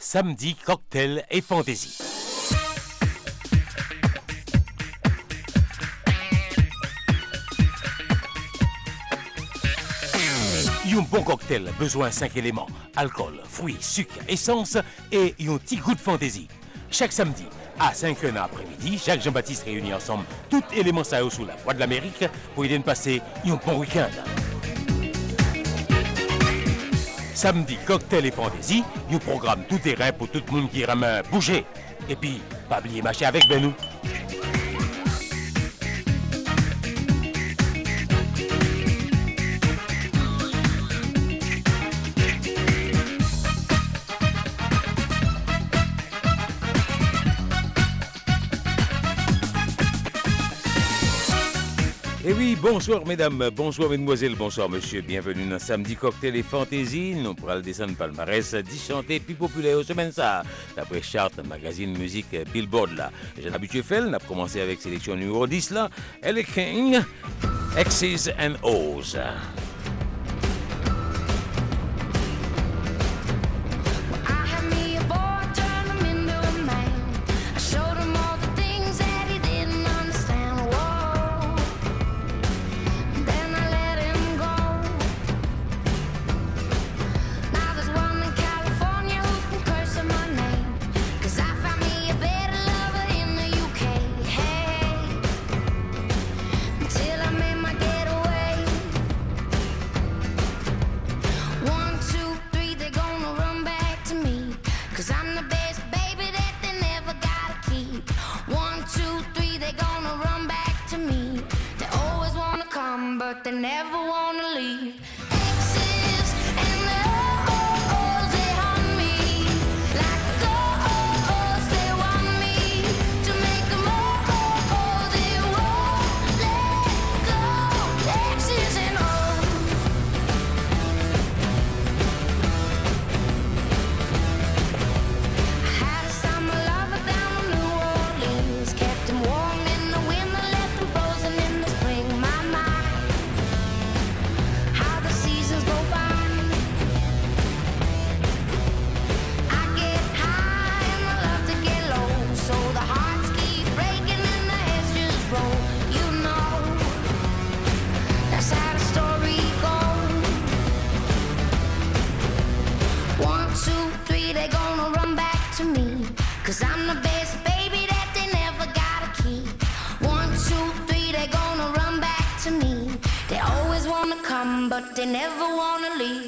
Samedi, cocktail et fantaisie. Un bon cocktail, besoin 5 éléments, alcool, fruits, sucre, essence et un petit goût de fantaisie. Chaque samedi, à 5h après-midi, Jacques Jean-Baptiste réunit ensemble tous les éléments ça sous la voie de l'Amérique pour aider à passer un bon week-end. Samedi, cocktail et fantaisie, un programme tout terrain pour tout le monde qui aime bouger. Et puis, pas oublier marcher avec nous. Et oui, bonsoir mesdames, bonsoir mesdemoiselles, bonsoir monsieur, bienvenue dans Samedi Cocktail et Fantaisie. Nous pourrons descendre palmarès 10 chantés plus populaires aux semaines ça. D'après charte, magazine musique Billboard là. J'ai l'habitude de faire, on a commencé avec sélection numéro 10 là. Elle King, X's and O's. They never wanna leave. Cause I'm the best baby that they never gotta keep. 1, 2, 3, they gonna run back to me. They always wanna come, but they never wanna leave.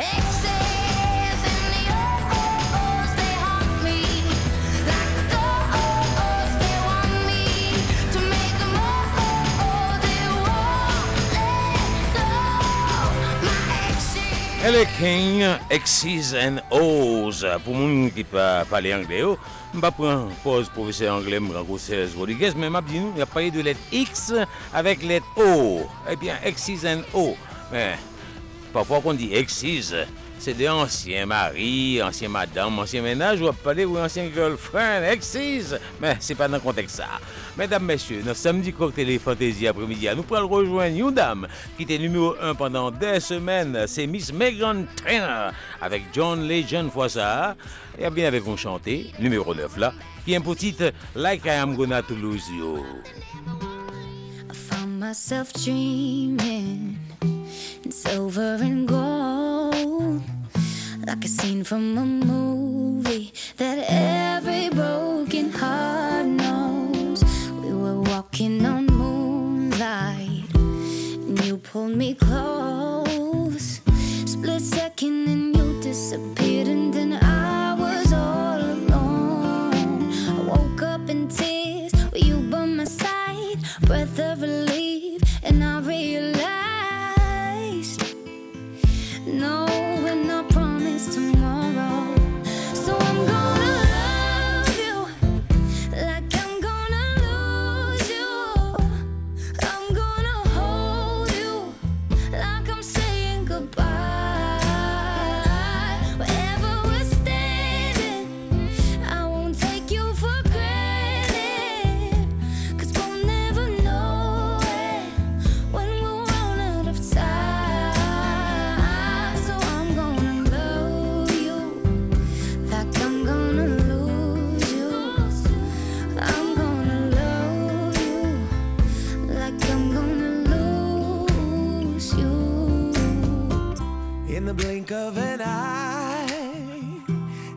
X's and the O's, they haunt me. Like the O's, they want me to make them they won't let go. My exes. Elle King, X's and O's. Pour moun qui pas parler anglais, je vais prendre pause professeur anglais, Rodriguez, mais je dis il y a pas de lettre X avec lettre O. Eh bien, X's and O. Mais parfois qu'on dit X's, c'est des anciens maris, anciens madames, anciens ménages, ou parler ou anciens girlfriends, X's. Mais c'est pas dans le contexte ça. Mesdames, messieurs, notre samedi cocktail et fantaisie après-midi, nous pourrons rejoindre une dame qui était numéro 1 pendant des semaines. C'est Miss Meghan Trainor avec John Legend fois ça. Et bien avec vous chanter, numéro 9 là, qui est un petit Like I Am Gonna to Lose You. I found myself dreaming in silver and gold, like a scene from a movie that every broken heart knows. We were walking on moonlight and you pulled me close. Split second and you disappeared, and then I was all alone. I woke up in tears with you by my side, breath of relief, and I realized no, we're not promised tomorrow. So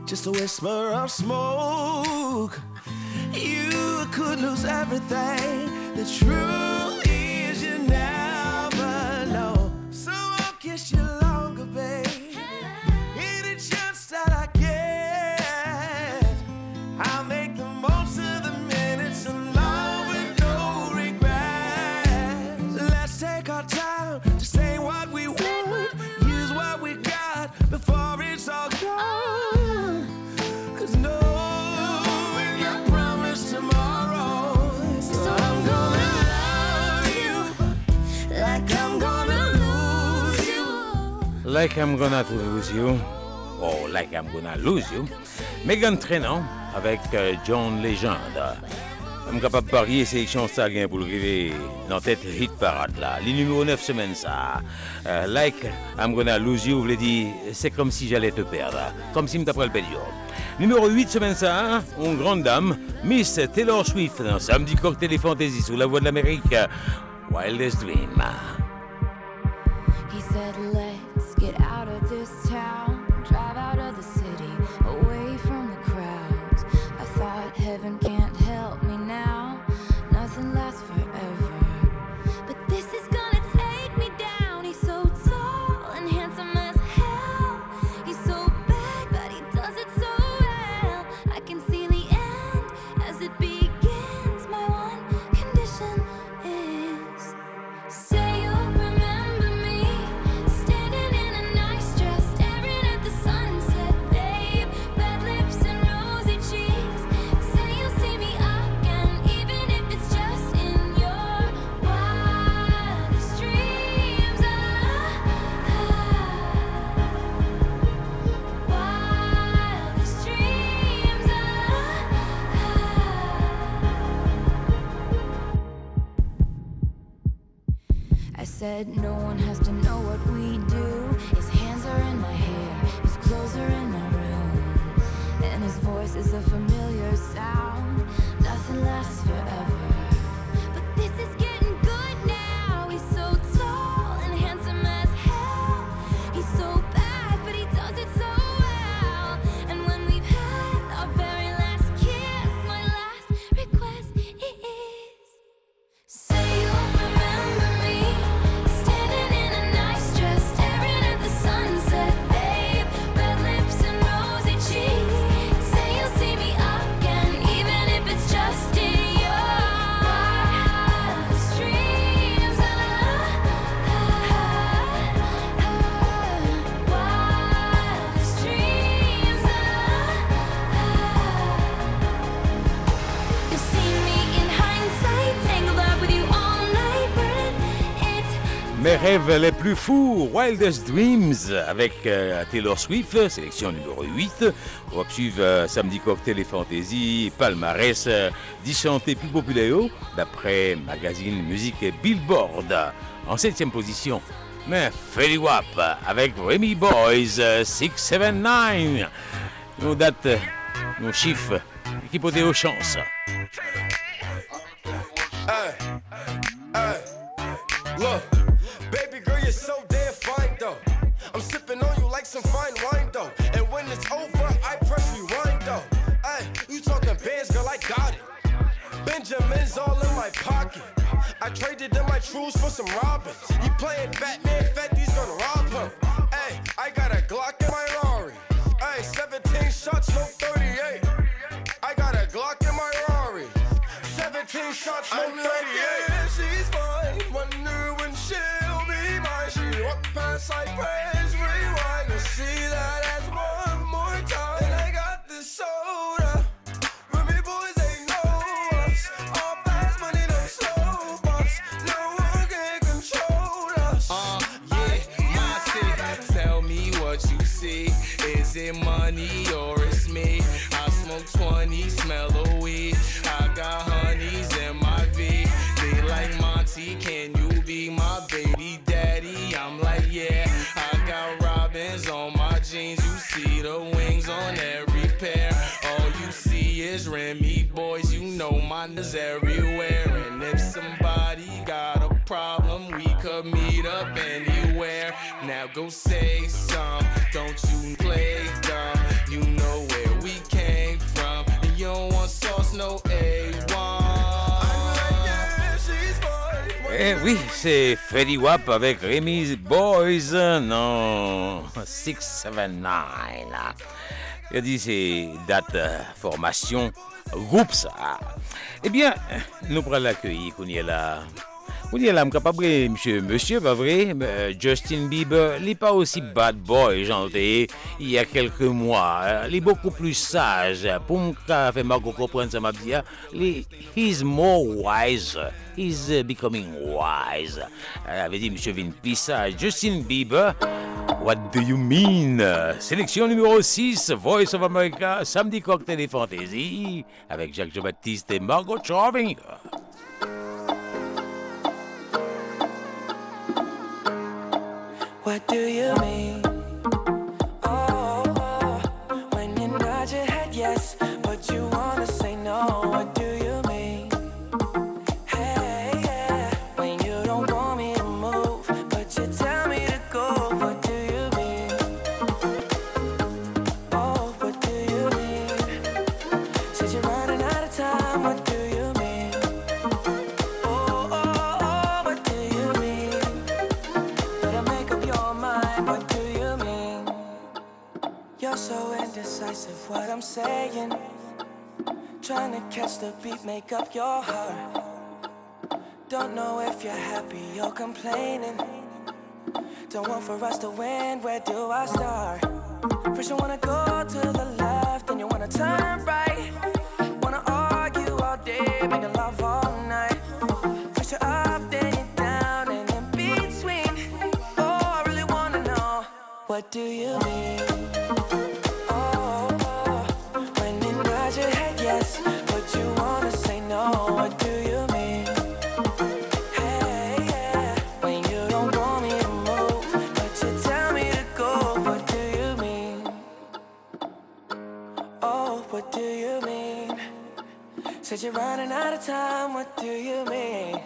just a whisper of smoke. You could lose everything. The truth is you never know. So I'll kiss you longer, babe. Any chance that I get, I'll make the most of the minutes in love with no regrets. Let's take our time to say what we want, use what we got before it's all gone. 'Cause knowing your promise tomorrow, so I'm gonna love you like I'm gonna lose you. Like I'm gonna lose you. Oh, like I'm gonna lose you. Meghan Trainor avec John Legend. Je suis capable de parier sélection ça gain pour le arriver dans tête hit parade là. Les numéro 9 semaines ça. Like I'm gonna lose you, veut dire c'est comme si j'allais te perdre, comme si m't'appelle le perdre. Numéro 8 semaine ça, une grande dame, Miss Taylor Swift dans Samedi Cocktail et Fantasy sur la voix de l'Amérique. Wildest Dream. He said, let's get out of this town, drive out of the city, away from the crowds. I thought heaven can't help me now, nothing lasts forever. But this is gonna take me down. He's so tall and handsome as hell. He's so bad, but he does it so well. I can see the end as it begins. My one condition is, say you'll remember me, standing in a nice dress, staring at the sunset, babe. Red lips and rosy cheeks. Say you'll see me again, even if it's just in your wildest dreams. Wildest dreams. I said no one has to know what we do. His hands are in my hair, his clothes are in my room, and his voice is a familiar sound. Nothing lasts forever, but this is getting good now. He's so tall and handsome as hell. He's so bad, but he does it so well. And when we've had our very last kiss, my last request is, say you'll remember me, standing in a nice dress, staring at the sunset, babe. Red lips and rosy cheeks. Say you'll see me again, even if it's just in your wildest dreams. Wildest dreams. You'll see me in hindsight, tangled up with you all night, burning it. Mes rêves les plus fous, Wildest Dreams avec Taylor Swift, sélection numéro 8. On va suivre Samedi Cocktail et Fantasy, palmarès 10 chantés plus populaires d'après magazine musique et Billboard. En 7e position, mais Fetty Wap avec Remy Boys 679. Nos dates, nos chiffres, qui peut aux chances. Look, baby girl, you're so damn fine though. I'm sipping on you like some fine wine though. And when it's over, I press rewind though. Ay, you talking bands, girl, I got it. Benjamin's all in my pocket. I traded in my trues for some robins. You playing Batman, Fetty's gonna rob him. Ay, I got a Glock in my Rari. Ay, 17 shots, no 38. I got a Glock in my Rari. 17 shots, no 38. She's fine. Wonder when she'll be mine. She walk past like praise rewind to see that as one more time. And I got this soda. Remy boys ain't know us. All fast money, no slow bucks. No one can control us. Yeah, my city. Tell me what you see. Is it money or it's me? I smoke 20, smell a weed. I got honeys in my V. They like Monty, can you be my baby daddy? I'm like, yeah. I got robins on my jeans. You see the wings on every pair. All you see is Remy boys. You know mine is everywhere. And if somebody got a problem, we could meet up anywhere. Now go say some. Don't you play dumb. You know where Oui, c'est Freddy Wap avec Remy's Boys, non, 679. Il dit c'est date formation groupe ça. Eh bien, nous prenons l'accueil qu'on y est là. On y est là, capable, monsieur, pas vrai? Justin Bieber, il n'est pas aussi bad boy, janté, il y a quelques mois. Il est beaucoup plus sage. Pour me faire Margot comprendre ça, m'a dit, he's more wise. He's becoming wise. Avait dit monsieur Vin Pissage. Justin Bieber, what do you mean? Sélection numéro 6, Voice of America, samedi cocktail et fantaisie, avec Jacques Jean-Baptiste et Margot Charving. What do you mean? Oh, when you nod your head yes, but you wanna say no. What do you mean? Hey, yeah, when you don't want me to move, but you tell me to go. What do you mean? Oh, what do you mean? Said you're running out of time. What do you mean? Oh, what do you mean? Better make up your mind. What do you mean? You're so indecisive. What I'm saying. Trying to catch the beat, make up your heart. Don't know if you're happy or complaining. Don't want for us to win, where do I start? First you wanna go to the left, then you wanna turn right. Wanna argue all day, making love all night. First you're up, then you're down, and in between. Oh, I really wanna know, what do you mean? When you nod your head yes, but you wanna say no. What do you mean? Hey, yeah, when you don't want me to move, but you tell me to go. What do you mean? Oh, what do you mean? Said you're running out of time. What do you mean?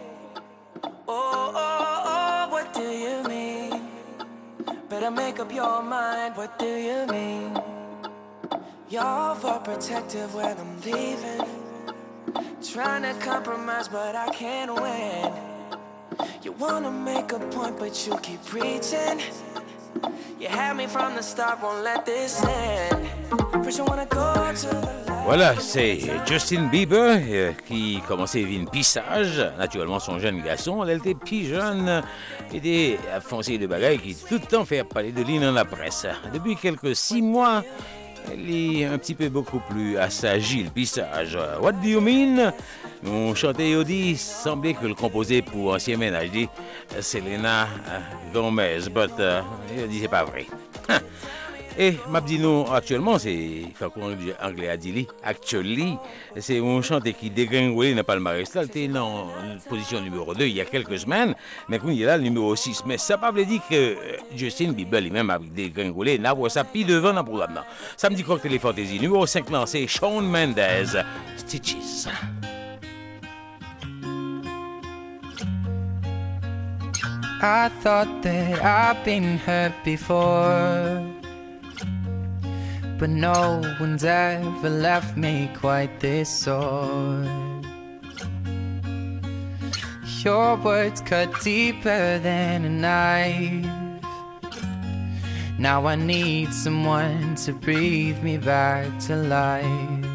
Oh, what do you mean? Better make up your mind. What do you mean? You're overprotective when I'm leaving. Trying to compromise, but I can't win. You wanna make a point, but you keep preaching. You had me from the start, won't let this end. First you wanna go to the left. Voilà, c'est Justin Bieber qui commençait une pissage. Naturellement, son jeune garçon, elle était plus jeune, était à foncer de bagaille qui tout le temps fait parler de lui dans la presse. Depuis quelques 6 mois, elle est un petit peu beaucoup plus assagi, le pissage. What do you mean? Mon chanteur Yodi semblait que le composé pour ancien ménage dit Selena Gomez, but il dit c'est pas vrai. Et Mabdino actuellement, c'est quand on anglais a dit actually, c'est un chanteur qui dégringolé dans le palmarès. Là, il était dans position numéro 2 il y a quelques semaines, mais quand il est là, le numéro 6. Mais ça ne veut pas dire que Justin Bieber lui-même a dégringolé, n'a pas ça pis devant dans le programme. Samedi cocktail et fantaisie, numéro 5 lancé, Shawn Mendes, Stitches. I thought that I've been hurt before, but no one's ever left me quite this sore. Your words cut deeper than a knife. Now I need someone to breathe me back to life.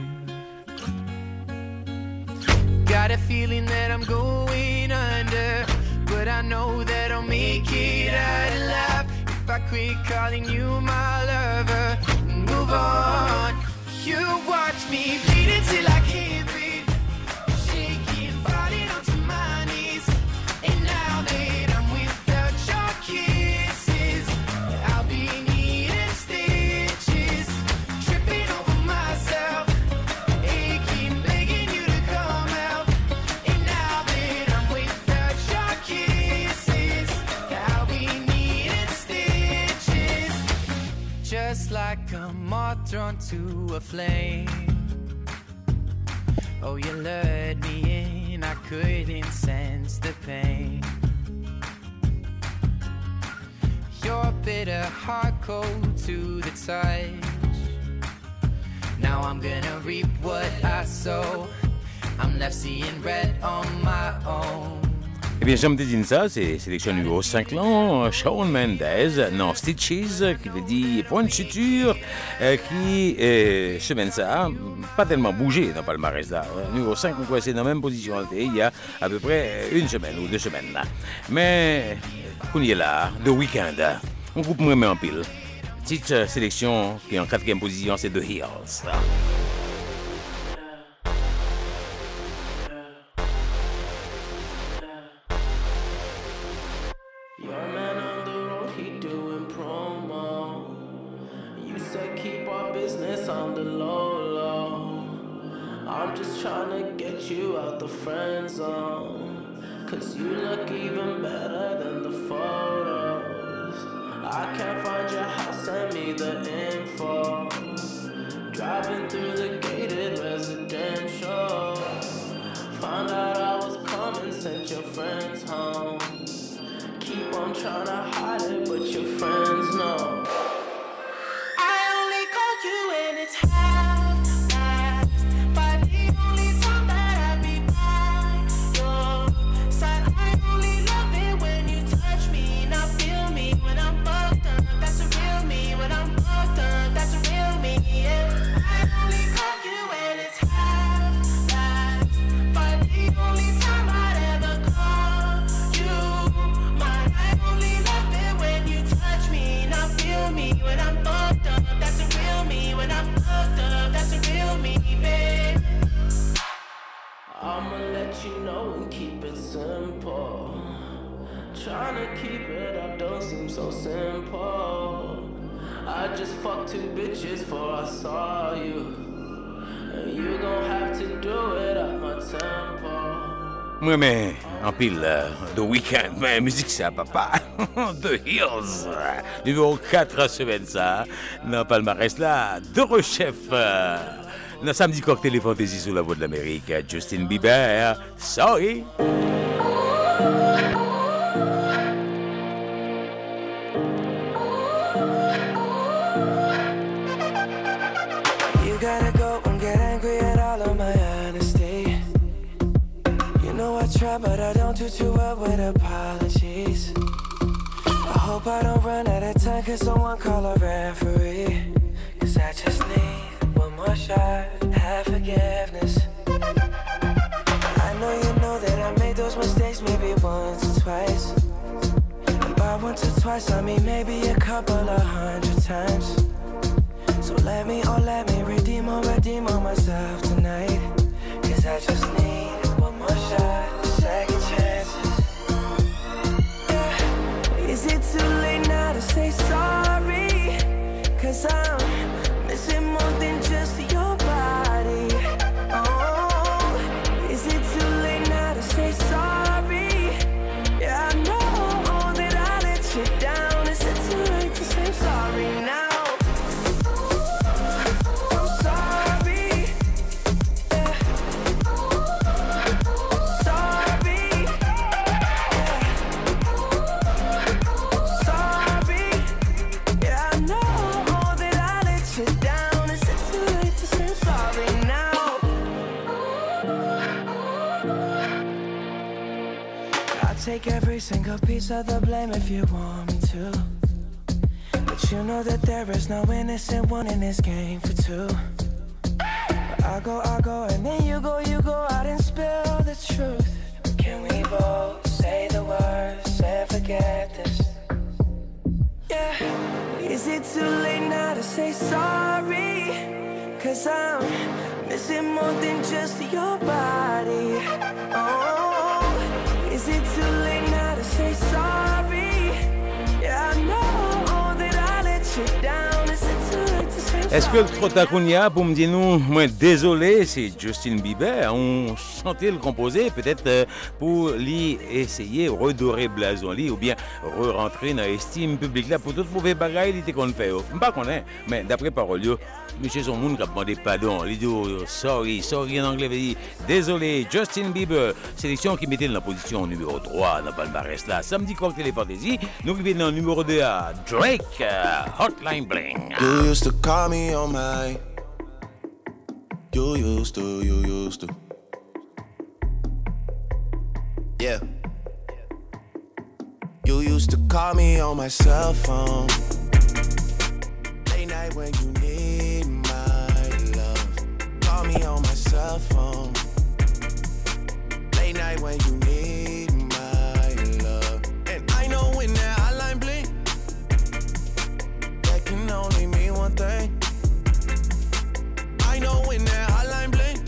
Got a feeling that I'm going under, but I know that I'll make it out alive if I quit calling you my lover and move on. You watch me bleed until I can't breathe, shaking, falling onto my knees. And now that I'm without your kisses, I'll be needing stitches, tripping over myself, aching, begging you to come out. And now that I'm without your kisses, I'll be needing stitches, just like a moth drawn to a flame. Oh, you lured me in, I couldn't sense the pain. Your bitter heart cold to the touch. Now I'm gonna reap what I sow. I'm left seeing red on my own. Eh bien, j'aime te dire ça, c'est sélection numéro 5 là, Shawn Mendes, non, Stitches, qui veut dire point de suture, qui, semaine ça, pas tellement bougé dans le palmarès là. Numéro 5, on croit c'est dans la même position il y a à peu près une semaine ou 2 semaines là. Mais, on y est là, The Weeknd, on groupe me met en pile. Petite sélection qui est en 4e position, c'est The Hills. Friend zone, 'cause you look even better than the photos. I can't find your house, send me the info. Driving through the gated residential, found out I was coming, sent your friends home. Keep on trying to hide it, but your friends know. I only call you when it's half-assed, but the only time that I be by your side, I only love it when you touch me, not feel me when I'm fucked up. That's a real me when I'm fucked up. That's a real me, yeah. I only call you when it's half-assed, but the only time I'd ever call you mine. I only love it when you touch me, not feel me when I'm fucked up. That's a real me when I'm fucked up. That's a real me, babe. I'ma let you know and keep it simple. Trying to keep it up don't seem so simple. I just fucked 2 bitches before I saw you, and you gon' have to do it at my tempo. Moi, mais en pile, The Weeknd, mais musique c'est à papa. The Hills, numéro 4 semaine ça, dans le palmarès là, de rechef. Dans samedi cocktail et fantaisie sur la voix de l'Amérique, Justin Bieber, Sorry. You gotta go and get angry at all of my honesty. You know I try, but I don't do too well with apologies. I hope I don't run out of time, 'cause someone call a referee. 'Cause I just need one more shot, have forgiveness. I know that I made those mistakes maybe once or twice. And by once or twice, I mean maybe a couple of 100 times. So let me redeem on myself tonight. 'Cause I just need one more shot, second chances. Yeah. Is it too late now to say sorry? 'Cause I'm missing more than just your body. Oh, is it too late now to say sorry? Yeah, I know that I let you down. Is it too late to say sorry now? Take every single piece of the blame if you want me to, but you know that there is no innocent one in this game for two. But I go, and then you go out and spill the truth. Can we both say the words and forget this? Yeah. Is it too late now to say sorry? 'Cause I'm missing more than just your body. Oh, is it too late now to say sorry? Yeah, I know that I let you down. Is it too late to say sorry? Est-ce que le Trotacounia pour me dire nous, moi désolé, c'est Justin Bieber, on chantait le composé peut-être pour lui essayer redorer blason lui ou bien re-rentrer dans l'estime publique là pour tout mauvais bagaille il était qu'on fait. Pas qu'on est, mais d'après parole yo, monsieur son monde qui a demandé pardon, il dit sorry en anglais veut dire désolé. Justin Bieber, sélection qui mettait dans la position numéro 3 dans le palmarès là. Samedi cocktail et fantaisie, nous qui venons dans le numéro 2 à Drake, Hotline Bling. You used to call me on my. You used to. Yeah. used to call me on my cell phone. Late night when you need my love. Call me on my cell phone. Late night when you need my love. And I know when that hotline blink, that can only mean one thing. I know when that hotline blink,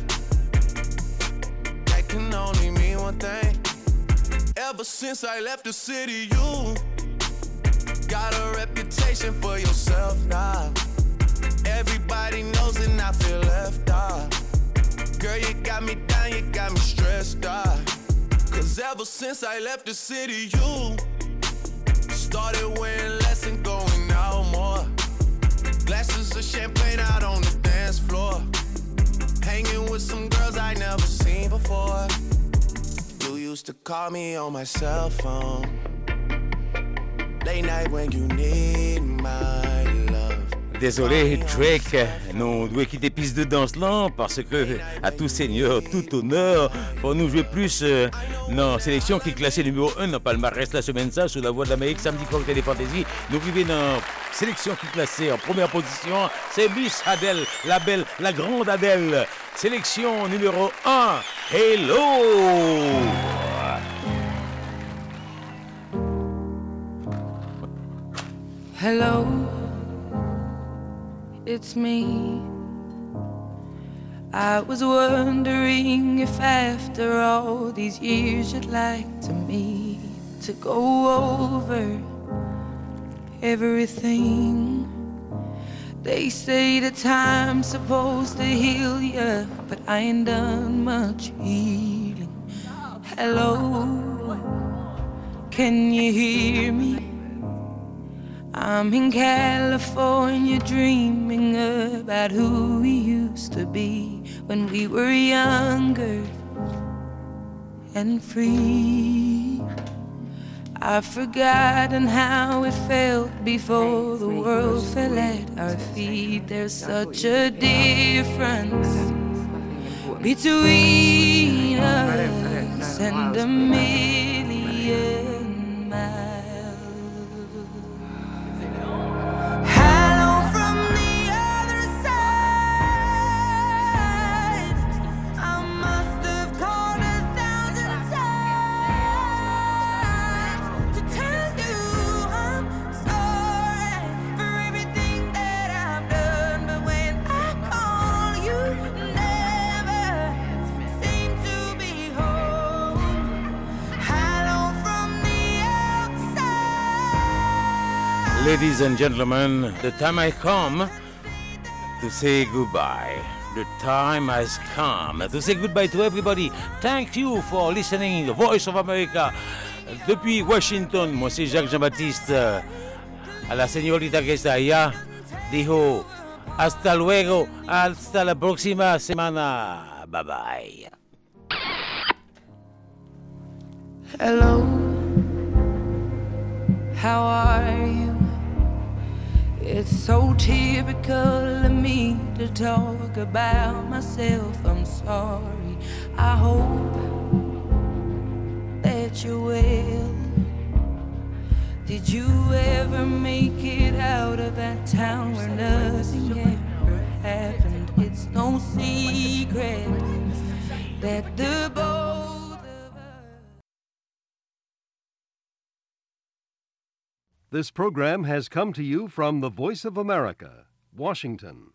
that can only mean one thing. Ever since I left the city, you got a reputation for yourself now. Everybody knows and I feel left out. Girl, you got me down, you got me stressed out. Cause ever since I left the city, you started wearing less and going out more. Glasses of champagne out on the dance floor. Hanging with some girls I never seen before. You used to call me on my cell phone. Late night when you need my love. Désolé, Drake, nous devons quitter piste de danse là parce que, à tout seigneur, tout honneur, pour nous jouer plus dans la sélection qui est classée numéro 1 dans le palmarès la semaine ça sur la Voix de l'Amérique, samedi cocktail des fantaisies. Nous vivons dans la sélection qui est classée en première position. C'est Miss Adele, la belle, la grande Adele. Sélection numéro 1. Hello! Hello, it's me. I was wondering if after all these years you'd like to meet to go over everything. They say the time's supposed to heal ya, but I ain't done much healing. Hello, can you hear me? I'm in California dreaming about who we used to be when we were younger and free. I've forgotten how it felt before the world fell at our feet. There's such a difference between us and a million miles. Ladies and gentlemen, the time has come to say goodbye. The time has come to say goodbye to everybody. Thank you for listening to Voice of America. Depuis Washington, moi c'est Jacques Jean-Baptiste. A la señorita que está allá, dijo, hasta luego, hasta la próxima semana. Bye bye. Hello, how are you? It's so typical of me to talk about myself. I'm sorry. I hope that you're well. Did you ever make it out of that town where nothing ever happened? It's no secret that the both of us. This program has come to you from the Voice of America, Washington.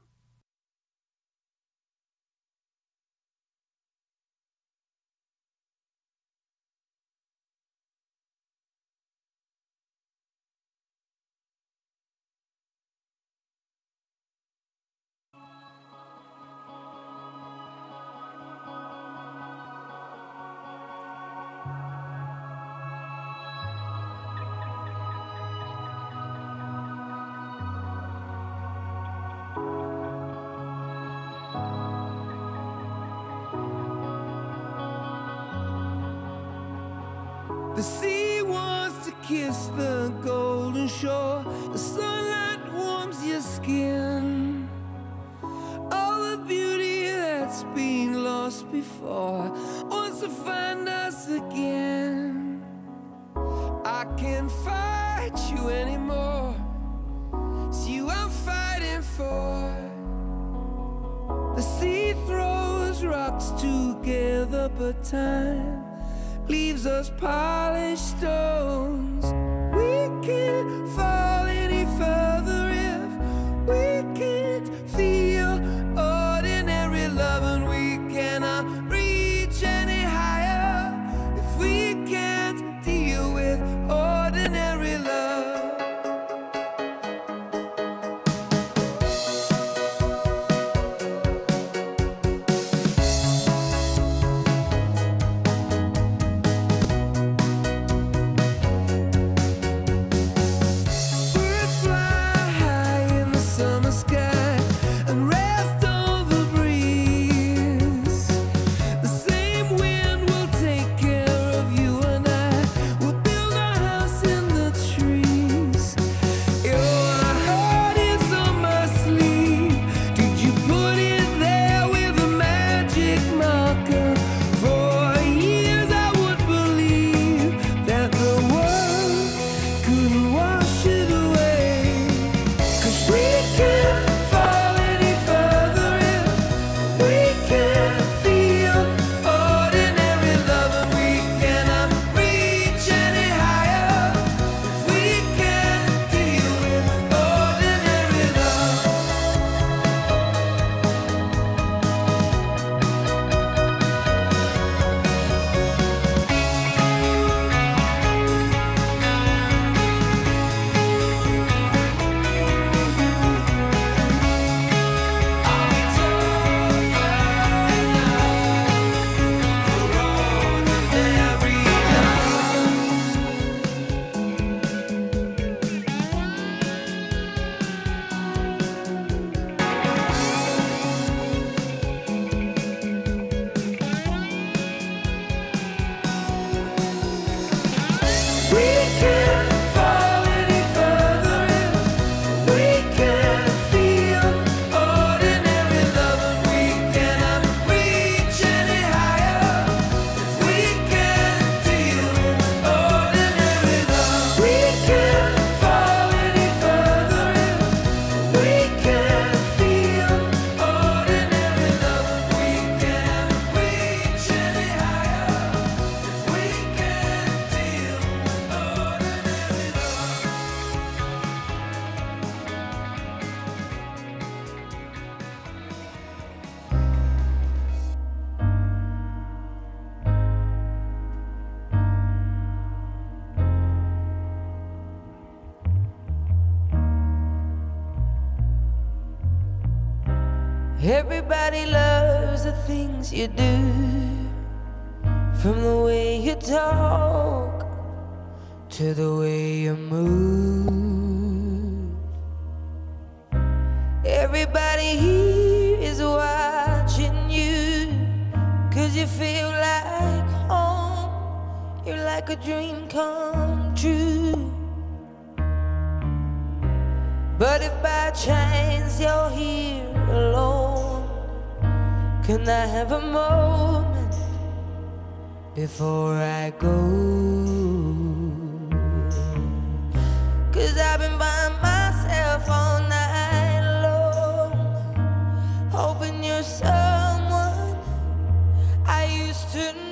The sea wants to kiss the golden shore. The sunlight warms your skin. All the beauty that's been lost before wants to find us again. I can find hurt you anymore. It's you I'm fighting for. The sea throws rocks together, but time leaves us polished stones. We can't fall any further if we can't feel ordinary love, and we cannot reach any higher if we can't deal with ordinary love. Everybody loves the things you do, from the way you talk to the way you move. Everybody here is watching you, 'cause you feel like home. You're like a dream come true. But if by chance you're here alone, can I have a moment before I go? 'Cause I've been by myself all night long, hoping you're someone I used to know.